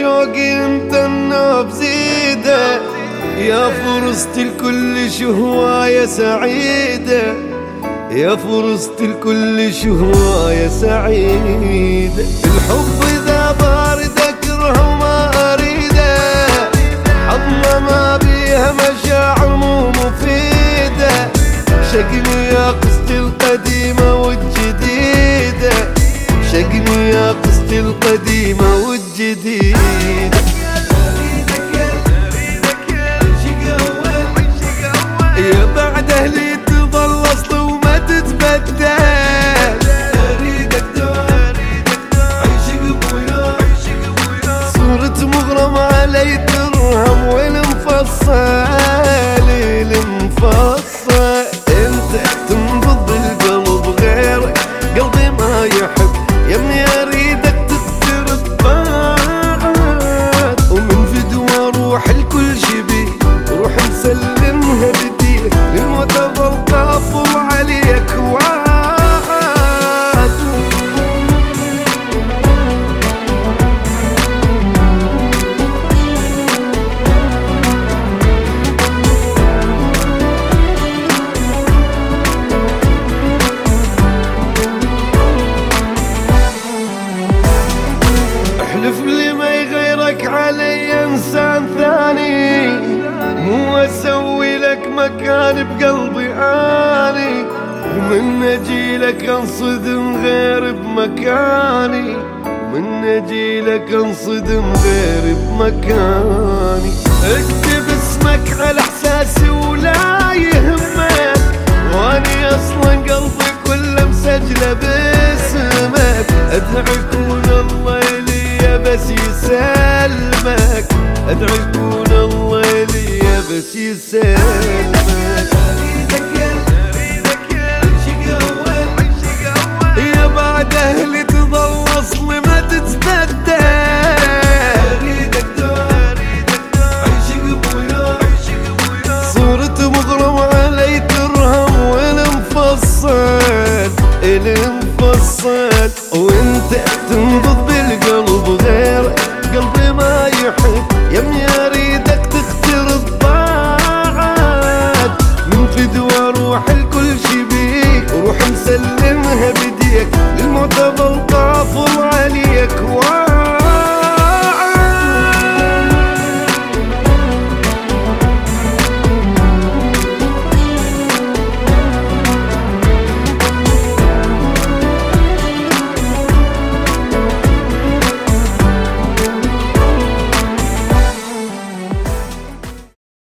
شوقي انت النوب زيده، يا فرصة الكل شهواية سعيدة، يا فرصة الكل شهواية سعيدة. الحب إذا بارد أكره وما أريده، حظنا ما بيها مشاعر مو مفيدة، شقني يا قصتي القديمة والجديدة، شقني يا قصتي القديمة والجديدة. يا بعد أهلي تظل أصل وما تتبدل، أريدك عيشك بويا، صورة مغرم علي ترهم والمفصل المفصل. انت تنبض القلب غيرك قلبي ما يحب، يمني أريدك تقترب بعد، ومن فدوى روح الكل شبيه روح نسلمها بديه، للموت ظل قافل عليك وعاد. احلف لي ما يغيرك علي انسان ثاني، مو اسوي لك مكان بقلبي اني، ومن اجيلك انصدم غير بمكاني، ومن اجيلك انصدم غير بمكاني. اكتب اسمك على احساسي ولا يهمك، واني اصلا قلبي كله مسجله باسمك، ادعي يكون الله لي بس يسلمك، ادعي يكون الله لي بس يسلمك. يا بعد اهلي تظل اصلي ما تتبدل، عيشك بويا، صورة مغرم علي ترهم والمفصل المفصل. وانت تنبض بالقلب غير قلبي ما يحب، يمني اريدك تقترب بعد، من فدوى روح الكل شبيك وروح مسلمها بديك، للموت ظل قافل عليك.